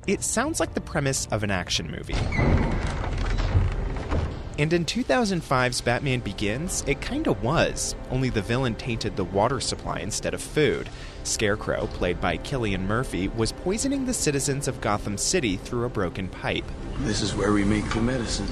It sounds like the premise of an action movie. And in 2005's Batman Begins, it kinda was, only the villain tainted the water supply instead of food. Scarecrow, played by Cillian Murphy, was poisoning the citizens of Gotham City through a broken pipe. This is where we make the medicine.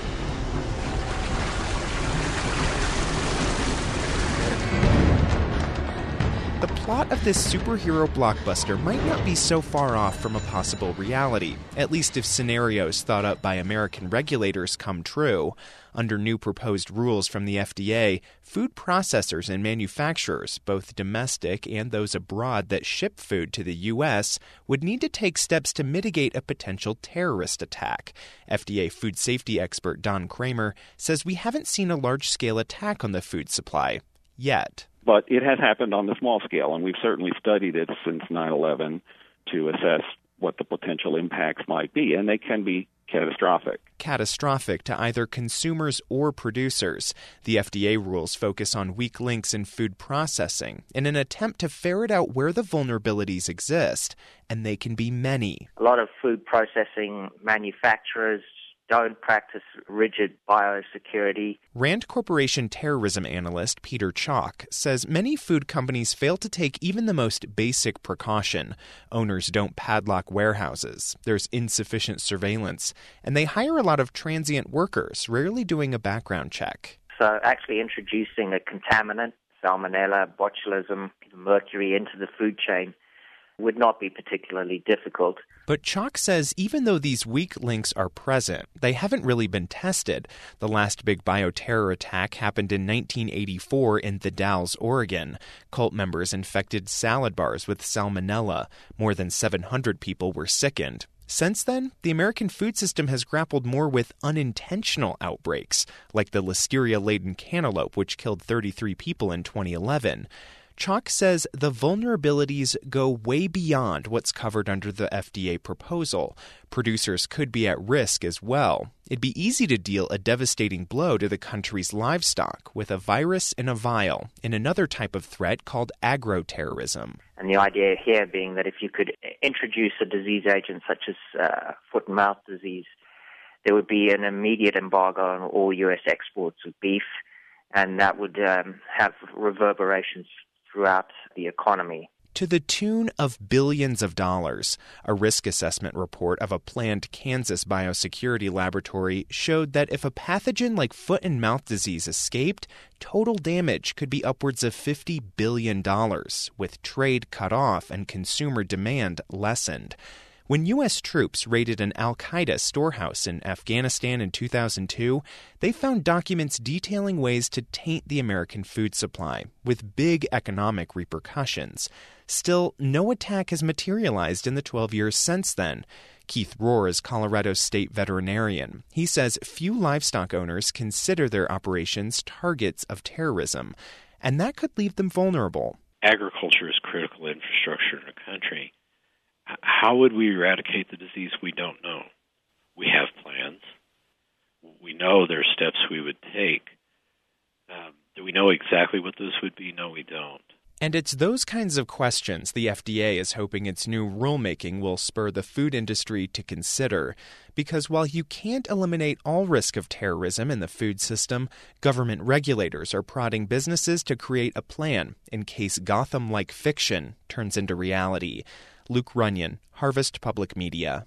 The plot of this superhero blockbuster might not be so far off from a possible reality, at least if scenarios thought up by American regulators come true. Under new proposed rules from the FDA, food processors and manufacturers, both domestic and those abroad that ship food to the U.S., would need to take steps to mitigate a potential terrorist attack. FDA food safety expert Don Kramer says we haven't seen a large-scale attack on the food supply yet. But it has happened on the small scale, and we've certainly studied it since 9/11 to assess what the potential impacts might be, and they can be catastrophic. Catastrophic to either consumers or producers. The FDA rules focus on weak links in food processing in an attempt to ferret out where the vulnerabilities exist, and they can be many. A lot of food processing manufacturers don't practice rigid biosecurity. Rand Corporation terrorism analyst Peter Chalk says many food companies fail to take even the most basic precaution. Owners don't padlock warehouses, there's insufficient surveillance, and they hire a lot of transient workers, rarely doing a background check. So actually introducing a contaminant, salmonella, botulism, mercury into the food chain would not be particularly difficult. But Chalk says even though these weak links are present, they haven't really been tested. The last big bioterror attack happened in 1984 in The Dalles, Oregon. Cult members infected salad bars with salmonella. More than 700 people were sickened. Since then, the American food system has grappled more with unintentional outbreaks, like the listeria-laden cantaloupe, which killed 33 people in 2011. Chalk says the vulnerabilities go way beyond what's covered under the FDA proposal. Producers could be at risk as well. It'd be easy to deal a devastating blow to the country's livestock with a virus in a vial in another type of threat called agroterrorism. And the idea here being that if you could introduce a disease agent such as foot and mouth disease, there would be an immediate embargo on all U.S. exports of beef, and that would have reverberations throughout the economy. To the tune of billions of dollars. A risk assessment report of a planned Kansas biosecurity laboratory showed that if a pathogen like foot and mouth disease escaped, total damage could be upwards of $50 billion, with trade cut off and consumer demand lessened. When U.S. troops raided an al-Qaeda storehouse in Afghanistan in 2002, they found documents detailing ways to taint the American food supply, with big economic repercussions. Still, no attack has materialized in the 12 years since then. Keith Rohr is Colorado's state veterinarian. He says few livestock owners consider their operations targets of terrorism, and that could leave them vulnerable. Agriculture is critical infrastructure in a country. How would we eradicate the disease? We don't know. We have plans. We know there are steps we would take. Do we know exactly what those would be? No, we don't. And it's those kinds of questions the FDA is hoping its new rulemaking will spur the food industry to consider. Because while you can't eliminate all risk of terrorism in the food system, government regulators are prodding businesses to create a plan in case Gotham-like fiction turns into reality. Luke Runyon, Harvest Public Media.